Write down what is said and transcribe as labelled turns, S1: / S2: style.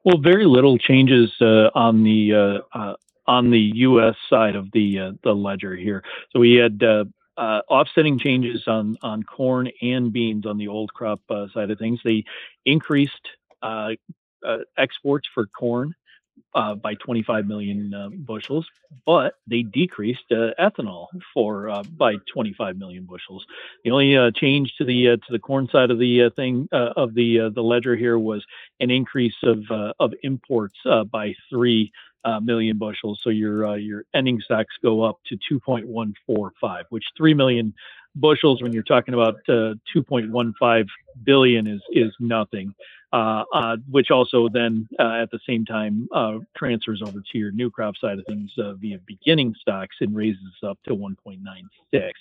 S1: Well, very little changes on the U.S. side of the ledger here. So we had offsetting changes on corn and beans on the old crop side of things. They increased uh, exports for corn by 25 million bushels, but they decreased ethanol for by 25 million bushels. The only change to the corn side of the thing of the ledger here was an increase of imports by 3 million bushels. So your ending stocks go up to 2.145, which 3 million bushels when you're talking about 2.15 billion is nothing. Which also then at the same time transfers over to your new crop side of things via beginning stocks and raises up to 1.96.